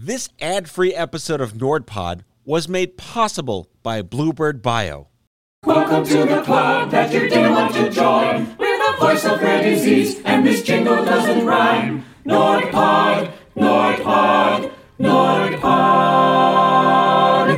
This ad-free episode of NordPod was made possible by Bluebird Bio. Welcome to the club that you didn't want to join. We're the voice of rare disease, and this jingle doesn't rhyme. NordPod, NordPod, NordPod.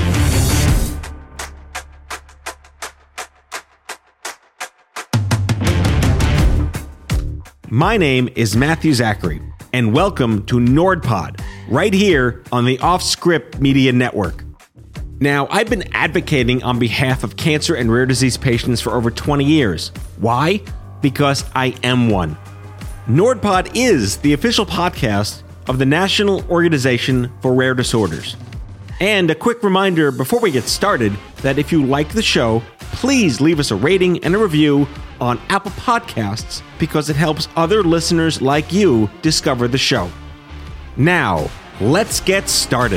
My name is Matthew Zachary, and welcome to NordPod, right here on the Off-Script Media Network. Now, I've been advocating on behalf of cancer and rare disease patients for over 20 years. Why? Because I am one. NordPod is the official podcast of the National Organization for Rare Disorders. And a quick reminder before we get started that if you like the show, please leave us a rating and a review on Apple Podcasts because it helps other listeners like you discover the show. Now, let's get started.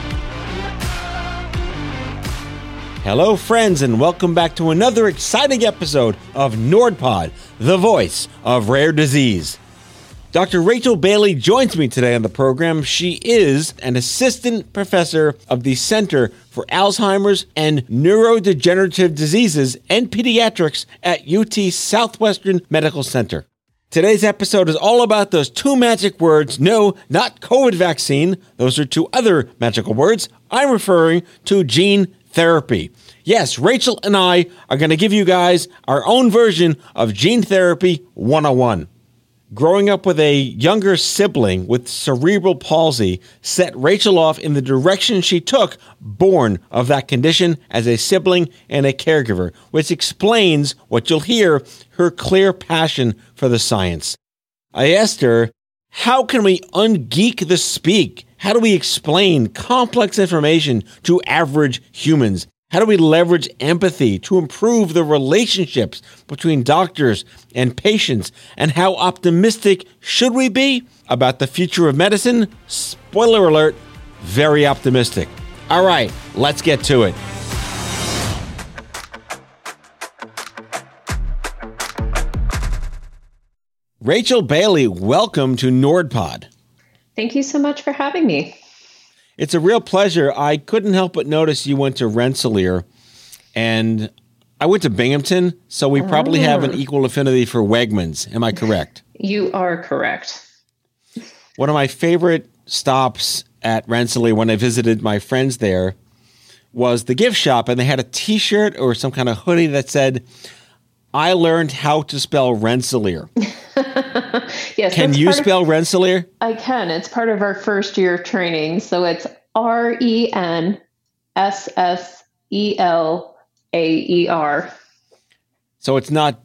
Hello, friends, and welcome back to another exciting episode of NordPod, the voice of rare disease. Dr. Rachel Bailey joins me today on the program. She is an assistant professor of the Center for Alzheimer's and Neurodegenerative Diseases and Pediatrics at UT Southwestern Medical Center. Today's episode is all about those two magic words. No, not COVID vaccine. Those are two other magical words. I'm referring to gene therapy. Yes, Rachel and I are going to give you guys our own version of Gene Therapy 101. Growing up with a younger sibling with cerebral palsy set Rachel off in the direction she took, born of that condition as a sibling and a caregiver, which explains what you'll hear, her clear passion for the science. I asked her, how can we ungeek the speak? How do we explain complex information to average humans? How do we leverage empathy to improve the relationships between doctors and patients? And how optimistic should we be about the future of medicine? Spoiler alert, very optimistic. All right, let's get to it. Rachel Bailey, welcome to NordPod. Thank you so much for having me. It's a real pleasure. I couldn't help but notice you went to Rensselaer, and I went to Binghamton, so we probably have an equal affinity for Wegmans. Am I correct? You are correct. One of my favorite stops at Rensselaer when I visited my friends there was the gift shop, and they had a T-shirt or some kind of hoodie that said, I learned how to spell Rensselaer. Yes. Can you spell Rensselaer? I can. It's part of our first year of training. So it's Renssselear. So it's not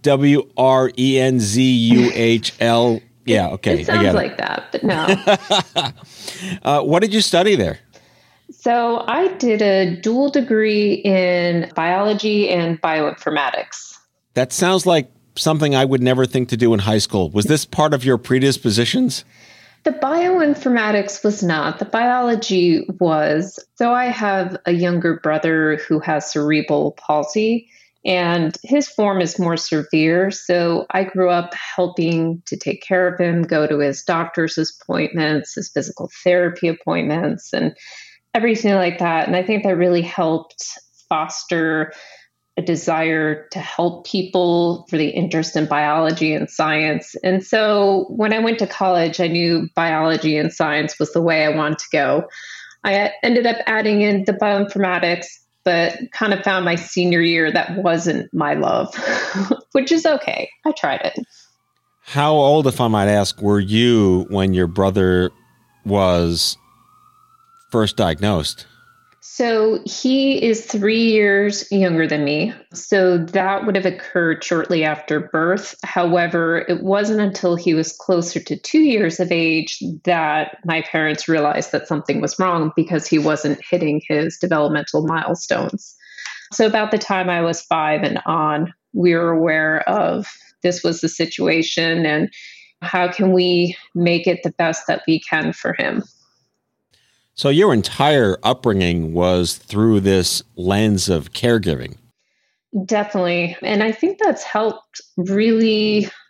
Wrenzuhl. Yeah, okay. It sounds like that, but no. What did you study there? So I did a dual degree in biology and bioinformatics. That sounds like something I would never think to do in high school. Was this part of your predispositions? The bioinformatics was not. The biology was. So I have a younger brother who has cerebral palsy, and his form is more severe. So I grew up helping to take care of him, go to his doctor's appointments, his physical therapy appointments, and everything like that. And I think that really helped foster a desire to help people, for the interest in biology and science. And so when I went to college, I knew biology and science was the way I wanted to go. I ended up adding in the bioinformatics, but kind of found my senior year that wasn't my love, which is okay. I tried it. How old, if I might ask, were you when your brother was first diagnosed? So he is 3 years younger than me. So that would have occurred shortly after birth. However, it wasn't until he was closer to 2 years of age that my parents realized that something was wrong because he wasn't hitting his developmental milestones. So about the time I was 5 and on, we were aware of this was the situation and how can we make it the best that we can for him. So your entire upbringing was through this lens of caregiving. Definitely. And I think that's helped really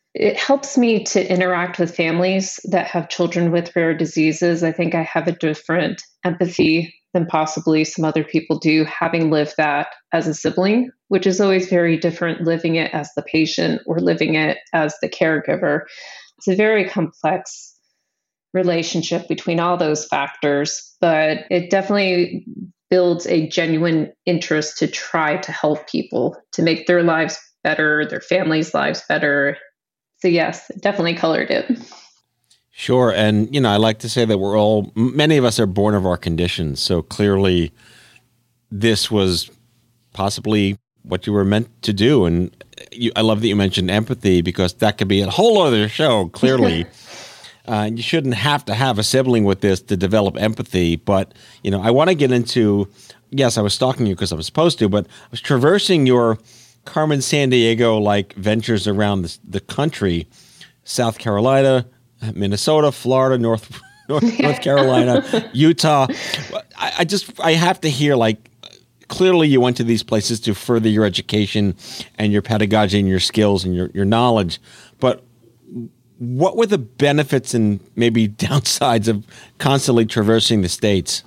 It helps me to interact with families that have children with rare diseases. I think I have a different empathy than possibly some other people do, having lived that as a sibling, which is always very different living it as the patient or living it as the caregiver. It's a very complex relationship between all those factors, but it definitely builds a genuine interest to try to help people, to make their lives better, their families' lives better. So yes, it definitely colored it. Sure. And, I like to say that many of us are born of our conditions. So clearly this was possibly what you were meant to do. And I love that you mentioned empathy, because that could be a whole other show, clearly. You shouldn't have to have a sibling with this to develop empathy. But, I want to get into, yes, I was stalking you because I was supposed to, but I was traversing your Carmen Sandiego-like ventures around the country, South Carolina, Minnesota, Florida, North Carolina, Utah. I have to hear, clearly you went to these places to further your education and your pedagogy and your skills and your knowledge. But what were the benefits and maybe downsides of constantly traversing the states?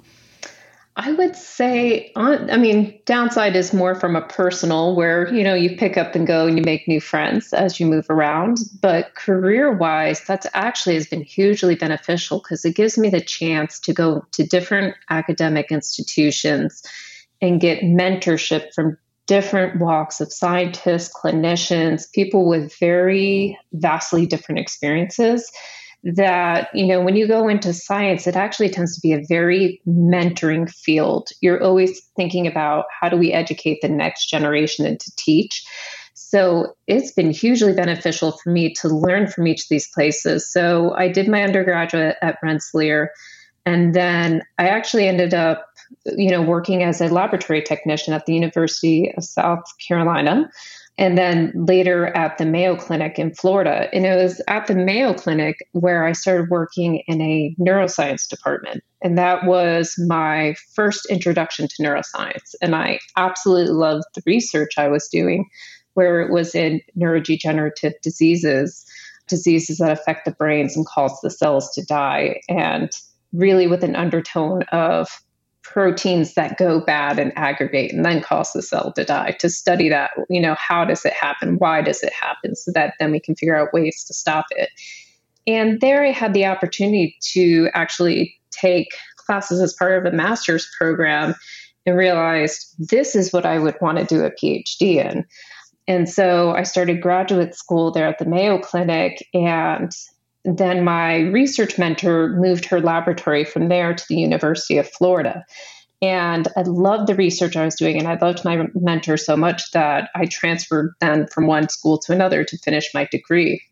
I would say, downside is more from a personal where, you pick up and go and you make new friends as you move around. But career-wise, that's actually has been hugely beneficial because it gives me the chance to go to different academic institutions and get mentorship from different walks of scientists, clinicians, people with very vastly different experiences. That, when you go into science, it actually tends to be a very mentoring field. You're always thinking about how do we educate the next generation and to teach. So it's been hugely beneficial for me to learn from each of these places. So I did my undergraduate at Rensselaer, and then I actually ended up, working as a laboratory technician at the University of South Carolina. And then later at the Mayo Clinic in Florida. And it was at the Mayo Clinic where I started working in a neuroscience department. And that was my first introduction to neuroscience. And I absolutely loved the research I was doing, where it was in neurodegenerative diseases that affect the brains and cause the cells to die. And really with an undertone of proteins that go bad and aggregate and then cause the cell to die, to study that, how does it happen? Why does it happen? So that then we can figure out ways to stop it. And there I had the opportunity to actually take classes as part of a master's program and realized this is what I would want to do a PhD in. And so I started graduate school there at the Mayo Clinic, and then my research mentor moved her laboratory from there to the University of Florida. And I loved the research I was doing, and I loved my mentor so much that I transferred then from one school to another to finish my degree.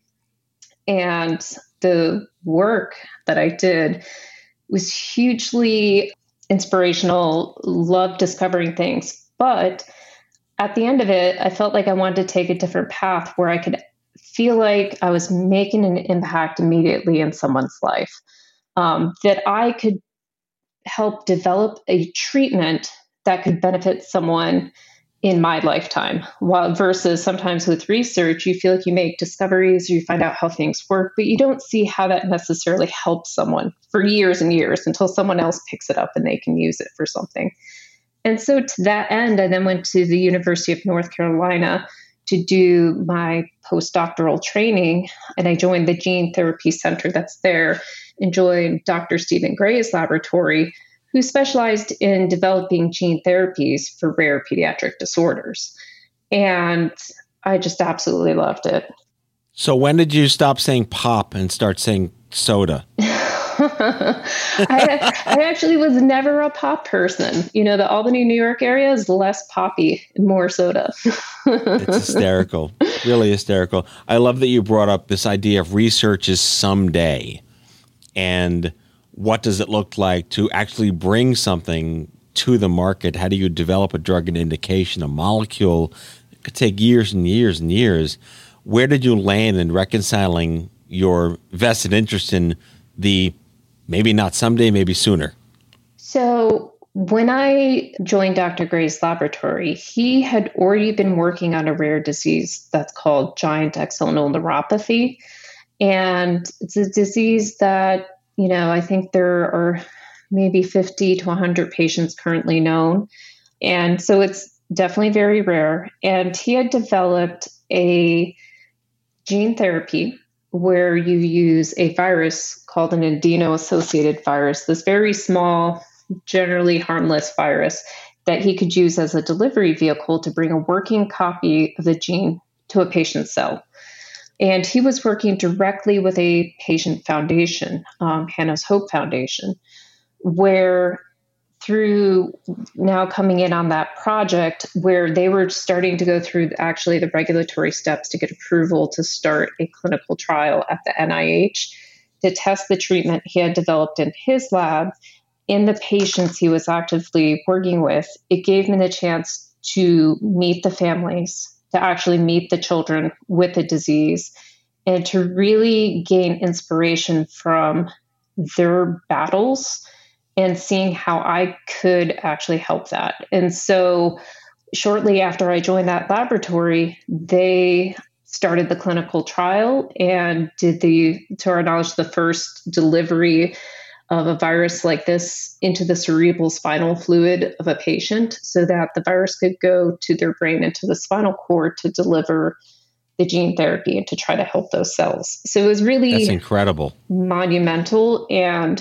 And the work that I did was hugely inspirational, loved discovering things. But at the end of it, I felt like I wanted to take a different path where I could feel like I was making an impact immediately in someone's life, that I could help develop a treatment that could benefit someone in my lifetime. While versus sometimes with research, you feel like you make discoveries or you find out how things work, but you don't see how that necessarily helps someone for years and years until someone else picks it up and they can use it for something. And so to that end, I then went to the University of North Carolina to do my postdoctoral training. And I joined the Gene Therapy Center that's there and joined Dr. Stephen Gray's laboratory, who specialized in developing gene therapies for rare pediatric disorders. And I just absolutely loved it. So when did you stop saying pop and start saying soda? I actually was never a pop person. The Albany, New York area is less poppy and more soda. It's hysterical, really hysterical. I love that you brought up this idea of research is someday. And what does it look like to actually bring something to the market? How do you develop a drug, an indication, a molecule? It could take years and years and years. Where did you land in reconciling your vested interest in the maybe not someday, maybe sooner? So When I joined Dr. Gray's laboratory, he had already been working on a rare disease that's called giant axonal neuropathy. And it's a disease that, I think there are maybe 50 to 100 patients currently known. And so it's definitely very rare. And he had developed a gene therapy where you use a virus called an adeno-associated virus, this very small, generally harmless virus that he could use as a delivery vehicle to bring a working copy of the gene to a patient's cell. And he was working directly with a patient foundation, Hannah's Hope Foundation, where through now coming in on that project where they were starting to go through actually the regulatory steps to get approval to start a clinical trial at the NIH to test the treatment he had developed in his lab in the patients he was actively working with. It gave me the chance to meet the families, to actually meet the children with the disease, and to really gain inspiration from their battles and seeing how I could actually help that. And so shortly after I joined that laboratory, they started the clinical trial and did to our knowledge, the first delivery of a virus like this into the cerebral spinal fluid of a patient so that the virus could go to their brain and to the spinal cord to deliver the gene therapy and to try to help those cells. So it was really That's incredible, monumental, and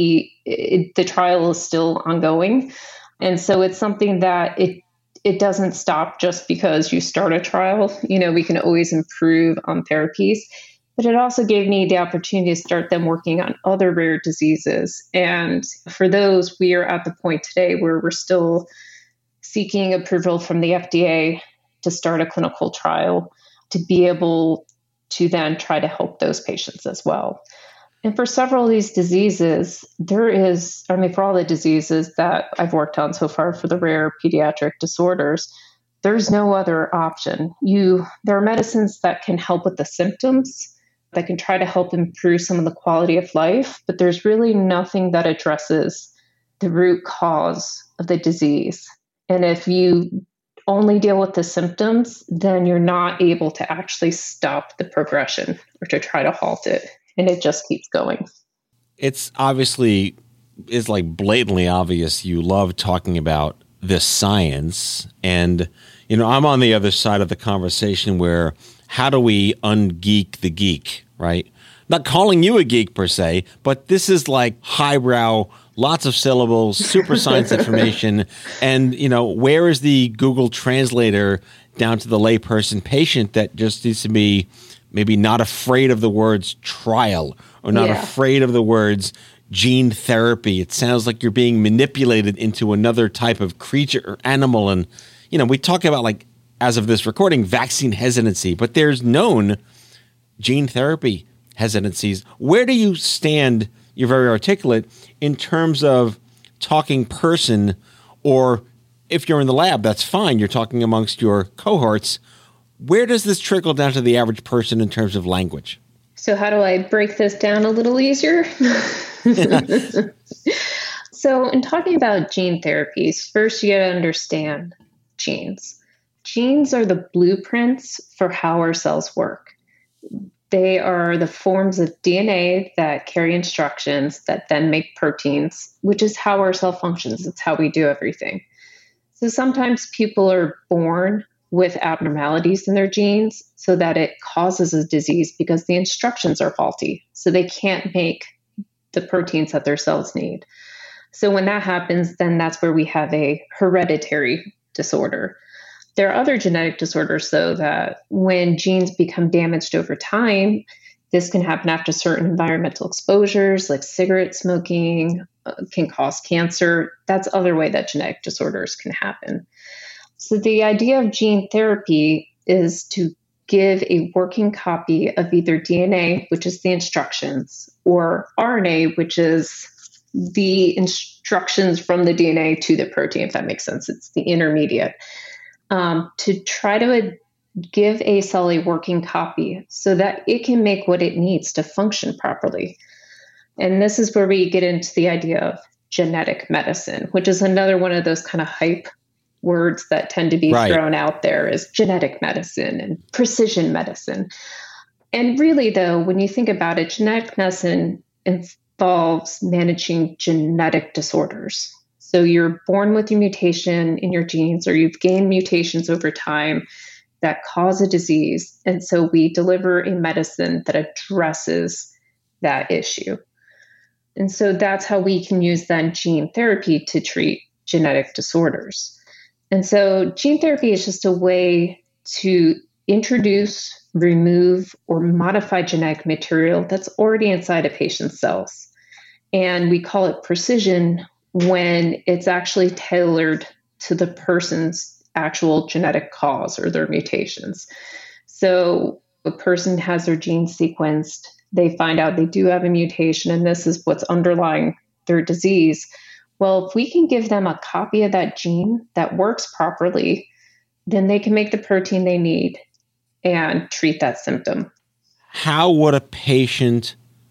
the trial is still ongoing. And so it's something that it doesn't stop just because you start a trial. We can always improve on therapies, but it also gave me the opportunity to start them working on other rare diseases. And for those, we are at the point today where we're still seeking approval from the FDA to start a clinical trial to be able to then try to help those patients as well. And for several of these diseases, for all the diseases that I've worked on so far for the rare pediatric disorders, there's no other option. There are medicines that can help with the symptoms, that can try to help improve some of the quality of life, but there's really nothing that addresses the root cause of the disease. And if you only deal with the symptoms, then you're not able to actually stop the progression or to try to halt it. And it just keeps going. It's like blatantly obvious you love talking about this science. And, I'm on the other side of the conversation where how do we ungeek the geek, right? Not calling you a geek per se, but this is like highbrow, lots of syllables, super science information. And, where is the Google translator down to the layperson patient that just needs to be maybe not afraid of the words trial or not afraid of the words gene therapy? It sounds like you're being manipulated into another type of creature or animal. And, we talk about, like, as of this recording, vaccine hesitancy, but there's known gene therapy hesitancies. Where do you stand? You're very articulate in terms of talking person, or if you're in the lab, that's fine. You're talking amongst your cohorts. Where does this trickle down to the average person in terms of language? So how do I break this down a little easier? So in talking about gene therapies, first you got to understand genes. Genes are the blueprints for how our cells work. They are the forms of DNA that carry instructions that then make proteins, which is how our cell functions. It's how we do everything. So sometimes people are born with abnormalities in their genes so that it causes a disease because the instructions are faulty. So they can't make the proteins that their cells need. So when that happens, then that's where we have a hereditary disorder. There are other genetic disorders, though, that when genes become damaged over time, this can happen after certain environmental exposures, like cigarette smoking, can cause cancer. That's other way that genetic disorders can happen. So the idea of gene therapy is to give a working copy of either DNA, which is the instructions, or RNA, which is the instructions from the DNA to the protein, if that makes sense. It's the intermediate. To try to give a cell a working copy so that it can make what it needs to function properly. And this is where we get into the idea of genetic medicine, which is another one of those kind of hype words that tend to be Right. thrown out there as genetic medicine and precision medicine. And really, though, when you think about it, genetic medicine involves managing genetic disorders. So you're born with a mutation in your genes, or you've gained mutations over time that cause a disease. And so we deliver a medicine that addresses that issue. And so that's how we can use then gene therapy to treat genetic disorders. And so gene therapy is just a way to introduce, remove, or modify genetic material that's already inside a patient's cells. And we call it precision when it's actually tailored to the person's actual genetic cause or their mutations. So a person has their genes sequenced, they find out they do have a mutation, and this is what's underlying their disease. Well, if we can give them a copy of that gene that works properly, then they can make the protein they need and treat that symptom. How would a patient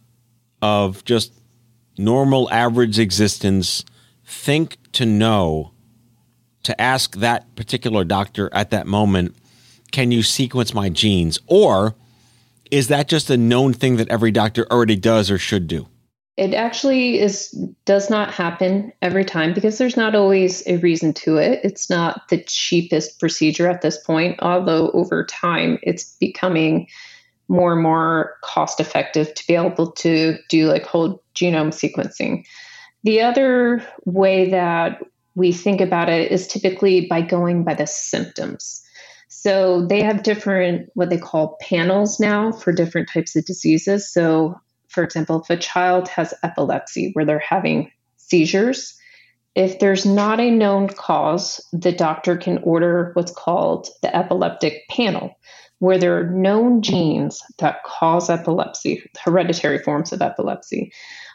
of just normal average existence think to know to ask that particular doctor at that moment, can you sequence my genes? Or is that just a known thing that every doctor already does or should do? It actually does not happen every time because there's not always a reason to it. It's not the cheapest procedure at this point, although over time it's becoming more and more cost effective to be able to do like whole genome sequencing. The other way that we think about it is typically by going by the symptoms. So they have different, what they call panels now for different types of diseases. So for example, if a child has epilepsy where they're having seizures, if there's not a known cause, the doctor can order what's called the epileptic panel, where there are known genes that cause epilepsy, hereditary forms of epilepsy,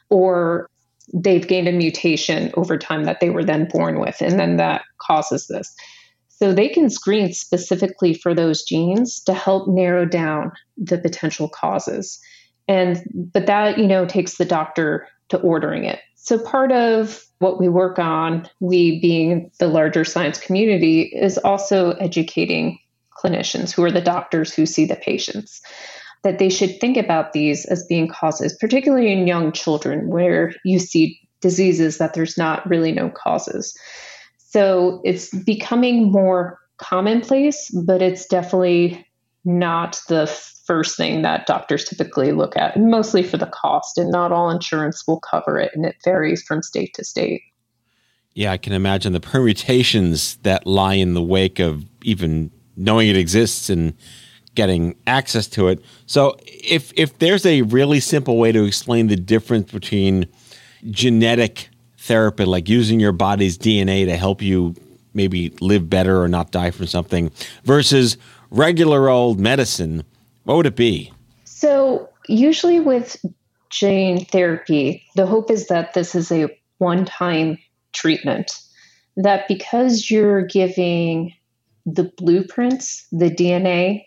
or they've gained a mutation over time that they were then born with, and then that causes this. So they can screen specifically for those genes to help narrow down the potential causes. But that, takes the doctor to ordering it. So part of what we work on, we being the larger science community, is also educating clinicians who are the doctors who see the patients, that they should think about these as being causes, particularly in young children where you see diseases that there's not really no causes. So it's becoming more commonplace, but it's definitely not the first thing that doctors typically look at, mostly for the cost, and not all insurance will cover it, and it varies from state to state. Yeah, I can imagine the permutations that lie in the wake of even knowing it exists and getting access to it. So if there's a really simple way to explain the difference between genetic therapy, like using your body's DNA to help you maybe live better or not die from something, versus regular old medicine, what would it be? So usually with gene therapy, the hope is that this is a one-time treatment, that because you're giving the blueprints, the DNA,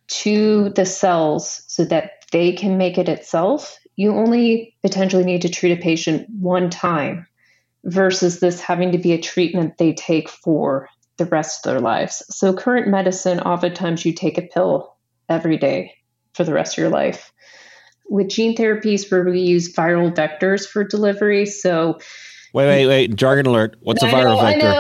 to the cells so that they can make it itself, you only potentially need to treat a patient one time versus this having to be a treatment they take for the rest of their lives. So current medicine, oftentimes you take a pill every day for the rest of your life. With gene therapies where we use viral vectors for delivery, so... Wait, jargon alert. What's a viral vector?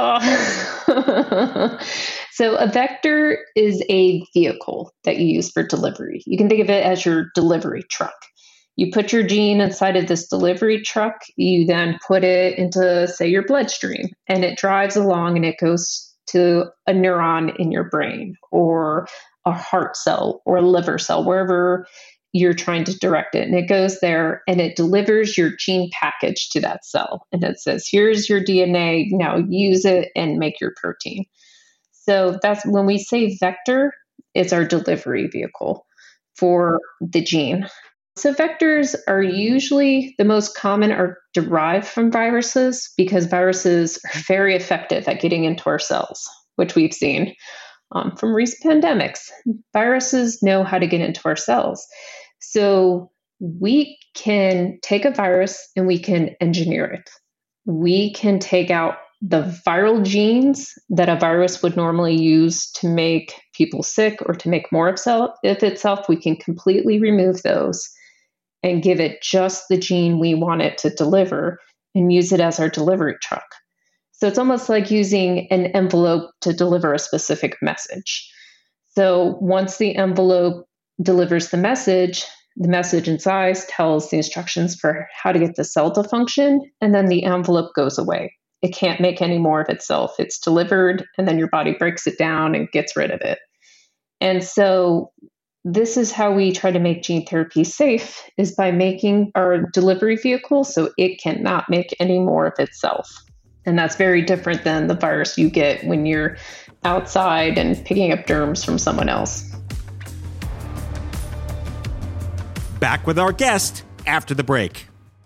I know. So a vector is a vehicle that you use for delivery. You can think of it as your delivery truck. You put your gene inside of this delivery truck, you then put it into, say, your bloodstream, and it drives along and it goes to a neuron in your brain or a heart cell or a liver cell, wherever you're trying to direct it. And it goes there and it delivers your gene package to that cell. And it says, here's your DNA, now use it and make your protein. So that's when we say vector, it's our delivery vehicle for the gene. So vectors are usually the most common are derived from viruses because viruses are very effective at getting into our cells, which we've seen from recent pandemics. Viruses know how to get into our cells. So we can take a virus and we can engineer it. we can take out the viral genes that a virus would normally use to make people sick or to make more of itself. We can completely remove those and give it just the gene we want it to deliver and use it as our delivery truck. So it's almost like using an envelope to deliver a specific message. So once the envelope delivers the message inside tells the instructions for how to get the cell to function, and then the envelope goes away. It can't make any more of itself. It's delivered, and then your body breaks it down and gets rid of it. And so this is how we try to make gene therapy safe, is by making our delivery vehicle so it cannot make any more of itself. And that's very different than the virus you get when you're outside and picking up germs from someone else. Back with our guest after the break.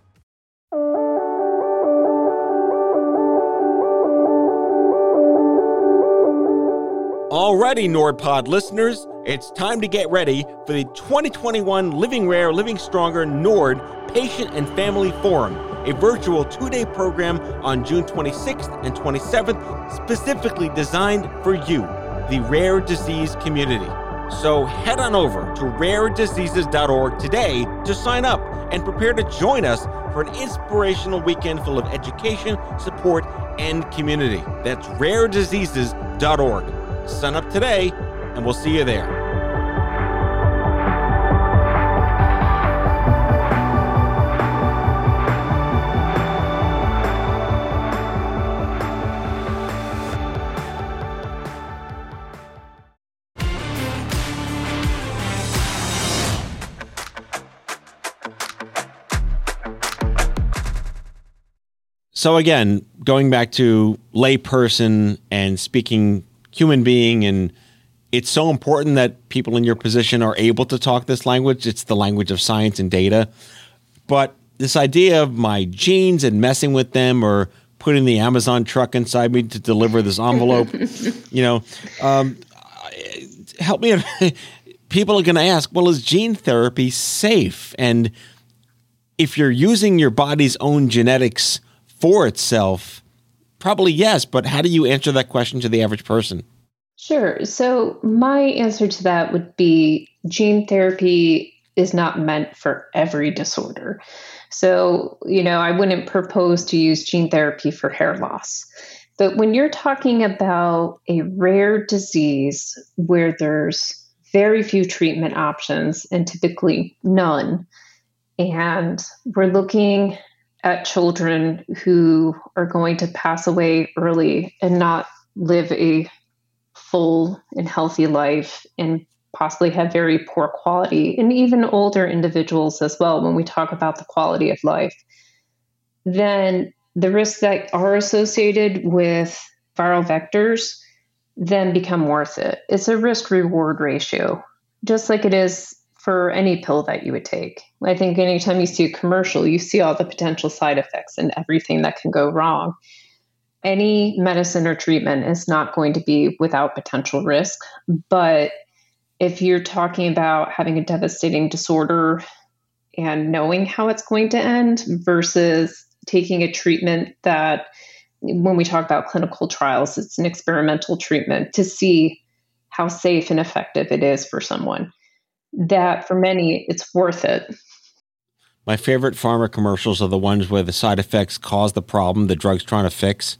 Alrighty, NordPod listeners, it's time to get ready for the 2021 Living Rare, Living Stronger Nord Patient and Family Forum, a virtual 2-day program on June 26th and 27th, specifically designed for you, the rare disease community. So head on over to rarediseases.org today to sign up and prepare to join us for an inspirational weekend full of education, support, and community. That's rarediseases.org. Sign up today, and we'll see you there. So again, going back to layperson and speaking human being, and it's so important that people in your position are able to talk this language. It's the language of science and data. But this idea of my genes and messing with them, or putting the Amazon truck inside me to deliver this envelope, help me. People are going to ask, well, is gene therapy safe? And if you're using your body's own genetics for itself, probably yes, but how do you answer that question to the average person? Sure. So my answer to that would be gene therapy is not meant for every disorder. So, I wouldn't propose to use gene therapy for hair loss. But when you're talking about a rare disease where there's very few treatment options and typically none, and we're looking at children who are going to pass away early and not live a full and healthy life, and possibly have very poor quality, and even older individuals as well, when we talk about the quality of life, then the risks that are associated with viral vectors then become worth it. It's a risk-reward ratio, just like it is for any pill that you would take. I think anytime you see a commercial, you see all the potential side effects and everything that can go wrong. Any medicine or treatment is not going to be without potential risk. But if you're talking about having a devastating disorder and knowing how it's going to end versus taking a treatment that, when we talk about clinical trials, it's an experimental treatment to see how safe and effective it is for someone, that for many, it's worth it. My favorite pharma commercials are the ones where the side effects cause the problem the drug's trying to fix.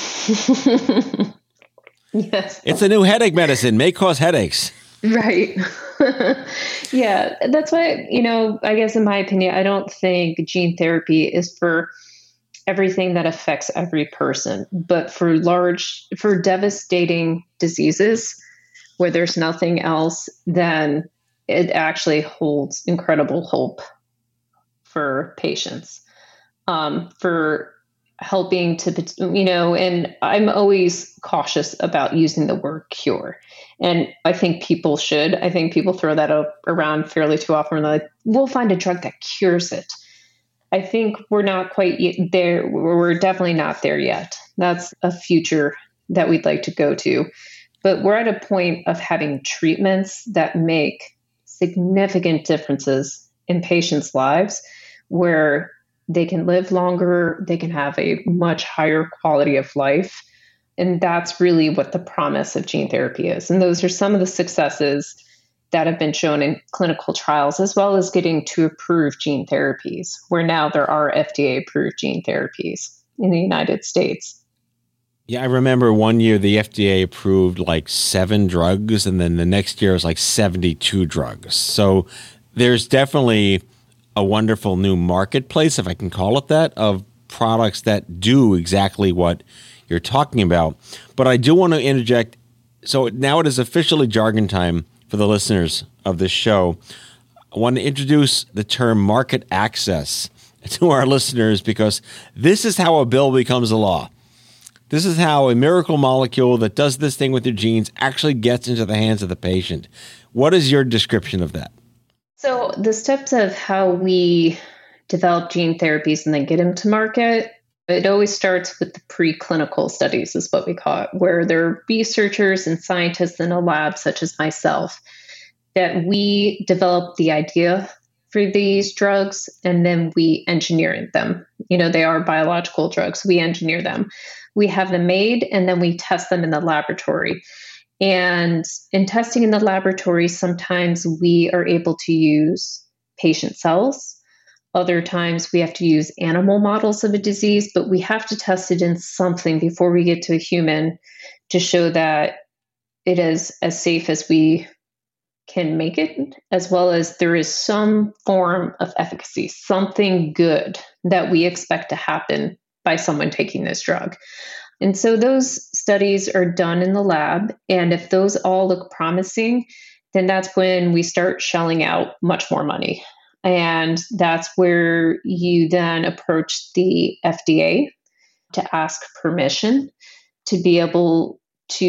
Yes. It's a new headache medicine, may cause headaches. Right. Yeah. That's why, I guess in my opinion, I don't think gene therapy is for everything that affects every person, but for devastating diseases where there's nothing else, then it actually holds incredible hope for patients, for helping to, and I'm always cautious about using the word cure. And I think people should. I think people throw that around fairly too often. They're like, we'll find a drug that cures it. I think we're not quite there. We're definitely not there yet. That's a future that we'd like to go to. But we're at a point of having treatments that make significant differences in patients' lives, where they can live longer, they can have a much higher quality of life. And that's really what the promise of gene therapy is. And those are some of the successes that have been shown in clinical trials, as well as getting to approved gene therapies, where now there are FDA-approved gene therapies in the United States. Yeah, I remember one year the FDA approved like 7 drugs, and then the next year it was like 72 drugs. So there's definitely a wonderful new marketplace, if I can call it that, of products that do exactly what you're talking about. But I do want to interject. So now it is officially jargon time for the listeners of this show. I want to introduce the term market access to our listeners, because this is how a bill becomes a law. This is how a miracle molecule that does this thing with your genes actually gets into the hands of the patient. What is your description of that? So the steps of how we develop gene therapies and then get them to market, it always starts with the preclinical studies, is what we call it, where there are researchers and scientists in a lab, such as myself, that we develop the idea for these drugs and then we engineer them. They are biological drugs. We engineer them. We have them made and then we test them in the laboratory. And in testing in the laboratory, sometimes we are able to use patient cells. Other times we have to use animal models of a disease, but we have to test it in something before we get to a human to show that it is as safe as we can make it, as well as there is some form of efficacy, something good that we expect to happen by someone taking this drug. And so those studies are done in the lab. And if those all look promising, then that's when we start shelling out much more money. And that's where you then approach the FDA to ask permission to be able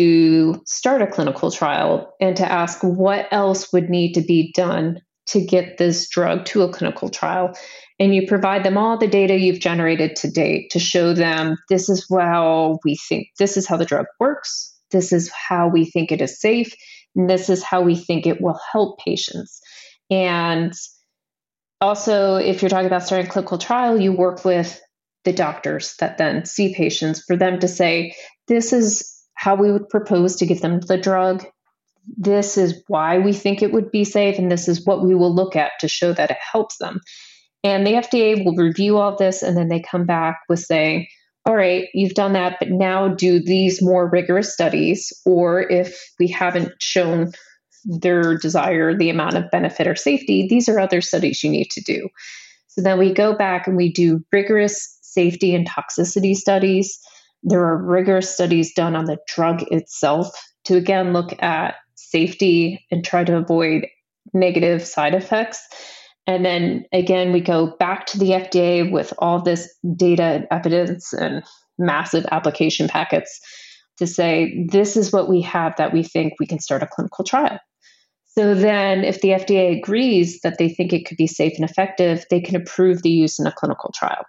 to start a clinical trial and to ask what else would need to be done to get this drug to a clinical trial. And you provide them all the data you've generated to date to show them this is how we think, this is how the drug works, this is how we think it is safe, and this is how we think it will help patients. And also, if you're talking about starting a clinical trial, you work with the doctors that then see patients for them to say, this is how we would propose to give them the drug. This is why we think it would be safe, and this is what we will look at to show that it helps them. And the FDA will review all this, and then they come back with saying, all right, you've done that, but now do these more rigorous studies, or if we haven't shown their desire, the amount of benefit or safety, these are other studies you need to do. So then we go back and we do rigorous safety and toxicity studies. There are rigorous studies done on the drug itself to, again, look at safety and try to avoid negative side effects. And then, again, we go back to the FDA with all this data and evidence and massive application packets to say, this is what we have that we think we can start a clinical trial. So then if the FDA agrees that they think it could be safe and effective, they can approve the use in a clinical trial.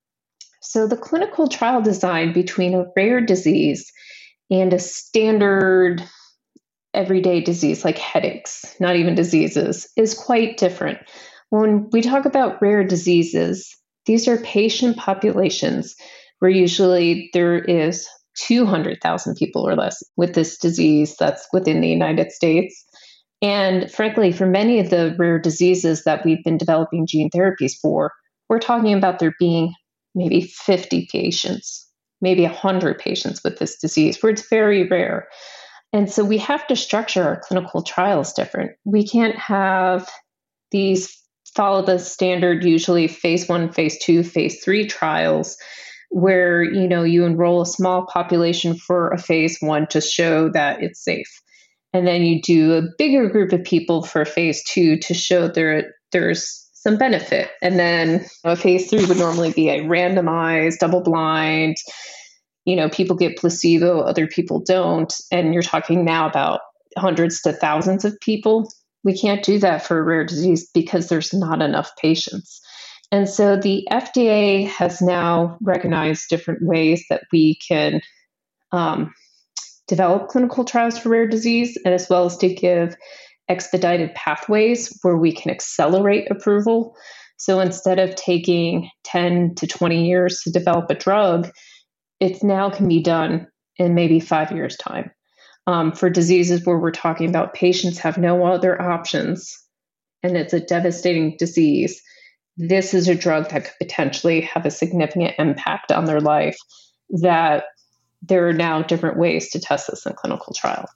So the clinical trial design between a rare disease and a standard everyday disease like headaches, not even diseases, is quite different. When we talk about rare diseases, these are patient populations where usually there is 200,000 people or less with this disease that's within the United States. And frankly, for many of the rare diseases that we've been developing gene therapies for, we're talking about there being maybe 50 patients, maybe 100 patients with this disease, where it's very rare. And so we have to structure our clinical trials different. We can't have these follow the standard, usually phase 1, phase 2, phase 3 trials, where you enroll a small population for a phase 1 to show that it's safe. And then you do a bigger group of people for phase 2 to show there's some benefit. And then a phase 3 would normally be a randomized, double-blind, people get placebo, other people don't. And you're talking now about hundreds to thousands of people. We can't do that for a rare disease because there's not enough patients. And so the FDA has now recognized different ways that we can develop clinical trials for rare disease, and as well as to give expedited pathways where we can accelerate approval. So instead of taking 10 to 20 years to develop a drug, it now can be done in maybe 5 years' time. For diseases where we're talking about patients have no other options and it's a devastating disease, this is a drug that could potentially have a significant impact on their life, that there are now different ways to test this in clinical trial.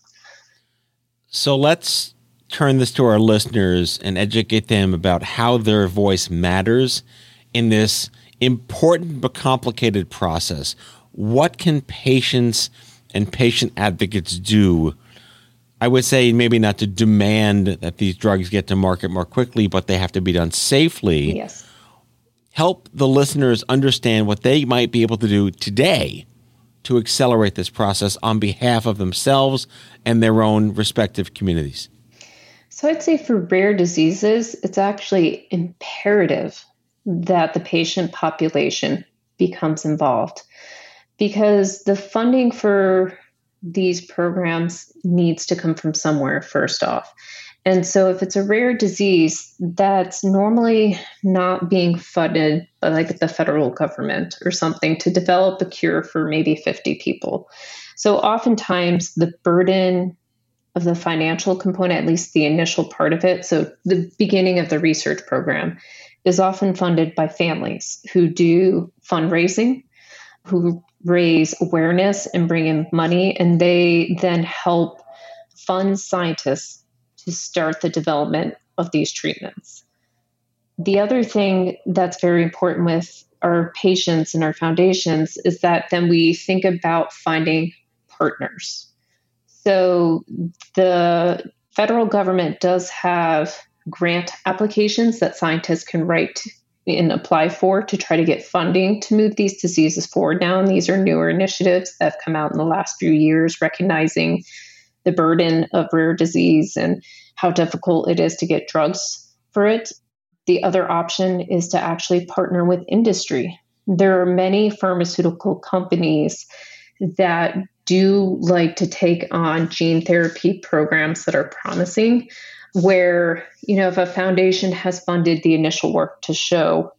So let's turn this to our listeners and educate them about how their voice matters in this important but complicated process. What can patients and patient advocates do? I would say maybe not to demand that these drugs get to market more quickly, but they have to be done safely. Yes. Help the listeners understand what they might be able to do today to accelerate this process on behalf of themselves and their own respective communities. So I'd say for rare diseases, it's actually imperative that the patient population becomes involved, because the funding for these programs needs to come from somewhere, first off. And so if it's a rare disease, that's normally not being funded by like the federal government or something to develop a cure for maybe 50 people. So oftentimes the burden of the financial component, at least the initial part of it, so the beginning of the research program, is often funded by families who do fundraising, who raise awareness and bring in money, and they then help fund scientists to start the development of these treatments. The other thing that's very important with our patients and our foundations is that then we think about finding partners. So the federal government does have grant applications that scientists can write and apply for to try to get funding to move these diseases forward now. And these are newer initiatives that have come out in the last few years, recognizing the burden of rare disease and how difficult it is to get drugs for it. The other option is to actually partner with industry. There are many pharmaceutical companies that do like to take on gene therapy programs that are promising, where, if a foundation has funded the initial work to show,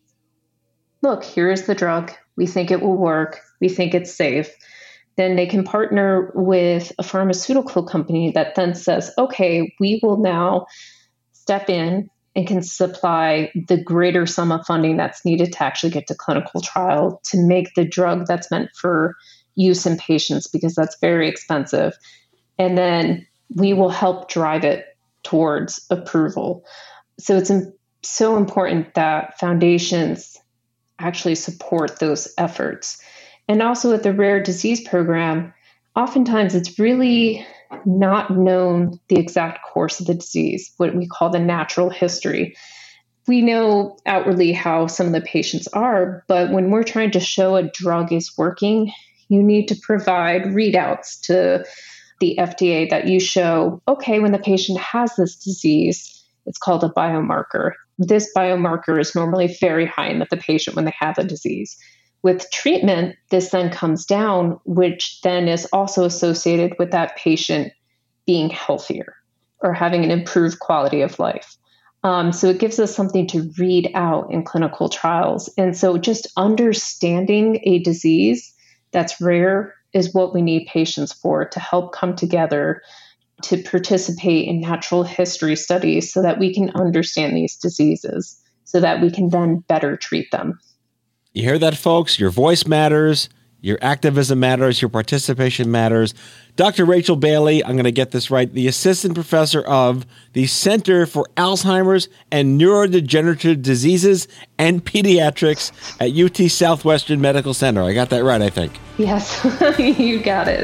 look, here's the drug, we think it will work, we think it's safe, then they can partner with a pharmaceutical company that then says, okay, we will now step in and can supply the greater sum of funding that's needed to actually get to clinical trial to make the drug that's meant for use in patients, because that's very expensive. And then we will help drive it towards approval. So it's so important that foundations actually support those efforts. And also with the rare disease program, oftentimes it's really not known the exact course of the disease, what we call the natural history. We know outwardly how some of the patients are, but when we're trying to show a drug is working, you need to provide readouts to the FDA that you show, okay, when the patient has this disease, it's called a biomarker. This biomarker is normally very high in the patient when they have a disease. With treatment, this then comes down, which then is also associated with that patient being healthier or having an improved quality of life. So it gives us something to read out in clinical trials. And so just understanding a disease that's rare is what we need patients for, to help come together to participate in natural history studies so that we can understand these diseases, so that we can then better treat them. You hear that, folks? Your voice matters. Your activism matters. Your participation matters. Dr. Rachel Bailey, I'm going to get this right, the assistant professor of the Center for Alzheimer's and Neurodegenerative Diseases and Pediatrics at UT Southwestern Medical Center. I got that right, I think. Yes, you got it.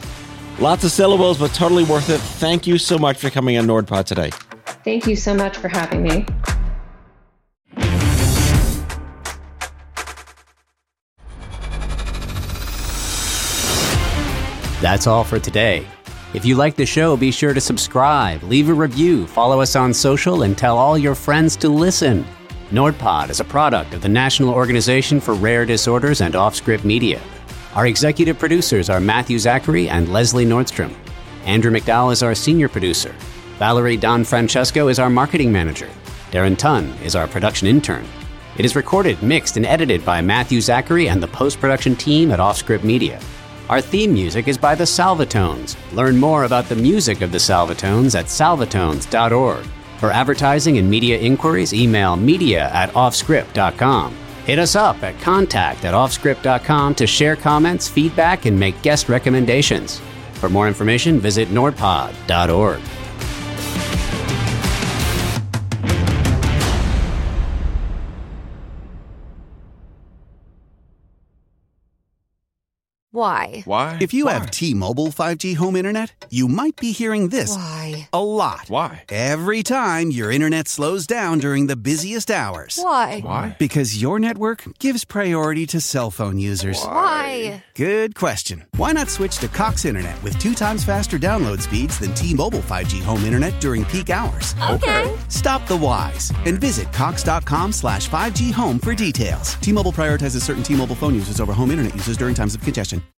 Lots of syllables, but totally worth it. Thank you so much for coming on NordPod today. Thank you so much for having me. That's all for today. If you like the show, be sure to subscribe, leave a review, follow us on social, and tell all your friends to listen. NordPod is a product of the National Organization for Rare Disorders and Offscript Media. Our executive producers are Matthew Zachary and Leslie Nordstrom. Andrew McDowell is our senior producer. Valerie Don Francesco is our marketing manager. Darren Tunn is our production intern. It is recorded, mixed, and edited by Matthew Zachary and the post-production team at Offscript Media. Our theme music is by the Salvatones. Learn more about the music of the Salvatones at salvatones.org. For advertising and media inquiries, email media@offscript.com. Hit us up at contact@offscript.com to share comments, feedback, and make guest recommendations. For more information, visit nordpod.org. Why? Why? If you have T-Mobile 5G home internet, you might be hearing this Why? a lot. Why? Every time your internet slows down during the busiest hours. Why? Why? Because your network gives priority to cell phone users. Why? Good question. Why not switch to Cox Internet with 2 times faster download speeds than T-Mobile 5G home internet during peak hours? Okay. Stop the whys and visit cox.com/5G home for details. T-Mobile prioritizes certain T-Mobile phone users over home internet users during times of congestion.